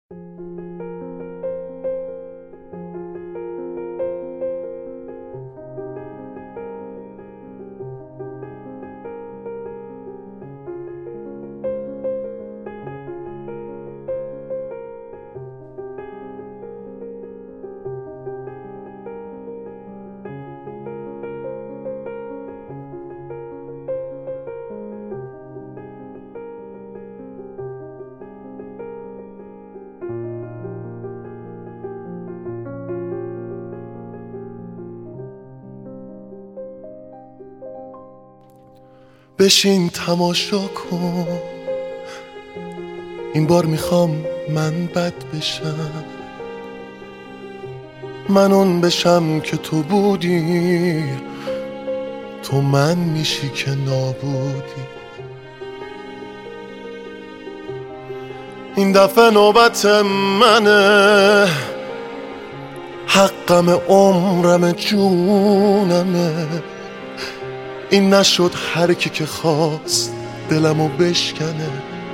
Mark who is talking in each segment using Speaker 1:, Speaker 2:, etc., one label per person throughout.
Speaker 1: بشین تماشا کن، این بار میخوام من بد بشم، من اون بشم که تو بودی، تو من میشی که نابودی. این دفعه نوبت منه، حقم عمرم جونمه، این نشد هر کی که خواست دلمو بشکنه،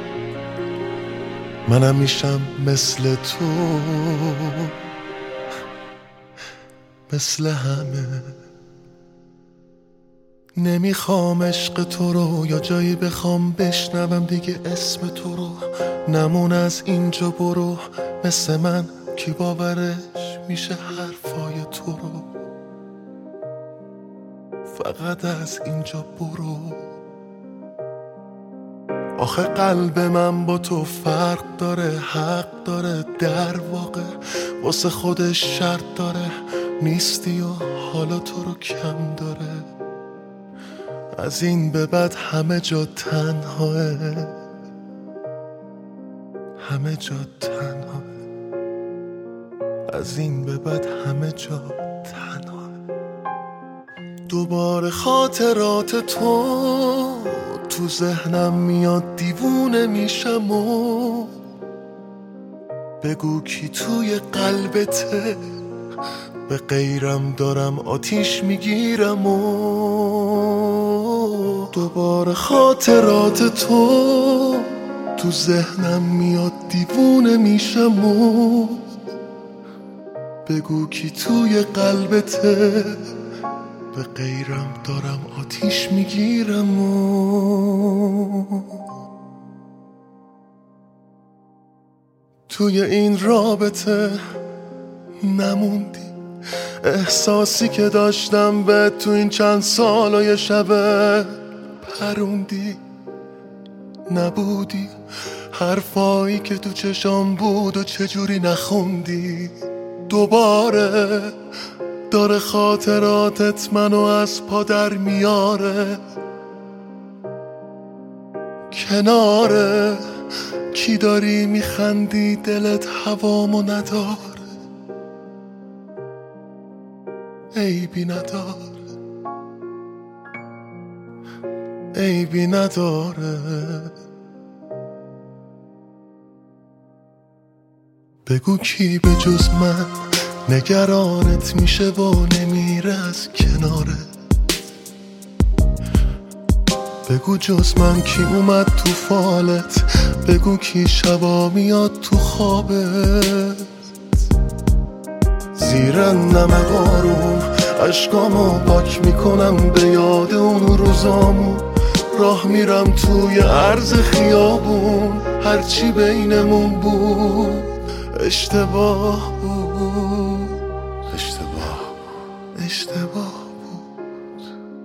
Speaker 1: منم میشم مثل تو، مثل همه. نمیخوام عشق تو رو یا جایی بخوام بشنوم دیگه اسم تو رو، نمون از اینجا برو، مثل من کی باورش میشه حرفای تو رو، فقط از اینجا برو. آخه قلب من با تو فرق داره، حق داره، در واقع واسه خودش شرط داره، نیستی و حالا تو رو کم داره، از این به بعد همه جا تنهاه، همه جا تنهاه، از این به بعد همه جا تنهاه. دوباره خاطرات تو ذهنم میاد، دیوونه میشم و بگو کی توی قلبته، به غیرم دارم آتیش میگیرم و دوباره خاطرات تو ذهنم میاد، دیوونه میشم و بگو کی توی قلبته، به غیرم دارم آتیش میگیرم و توی این رابطه نموندی، احساسی که داشتم به تو این چند سال و یه شبه پروندی، نبودی حرفایی که تو چشام بود و چجوری نخوندی. دوباره داره خاطراتت منو از پا در میاره، کناره کی داری میخندی دلت هوامو نداره، عیبی نداره، عیبی نداره. بگو کی به جز من نگرانت میشه و نمیره از کناره، بگو جز من کی اومد تو فالت، بگو کی شبا میاد تو خوابت. زیر نم بارون اشکامو پاک میکنم به یاد اون روزامون، راه میرم توی عرض خیابون، هرچی بینمون بود اشتباه بود، اشتباه بود.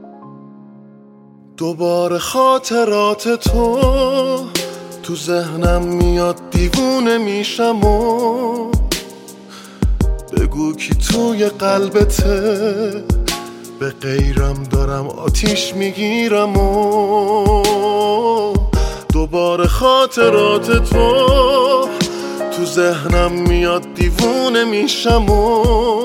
Speaker 1: دوباره خاطرات تو ذهنم میاد، دیوونه میشم و بگو کی توی قلبته، به غیرم دارم آتیش میگیرم و دوباره خاطرات تو ذهنم میاد، دیوونه میشم و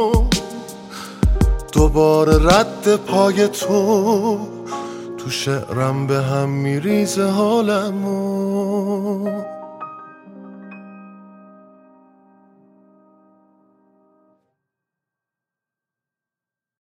Speaker 1: دوباره رد پای تو شعرم به هم میریزه حالم و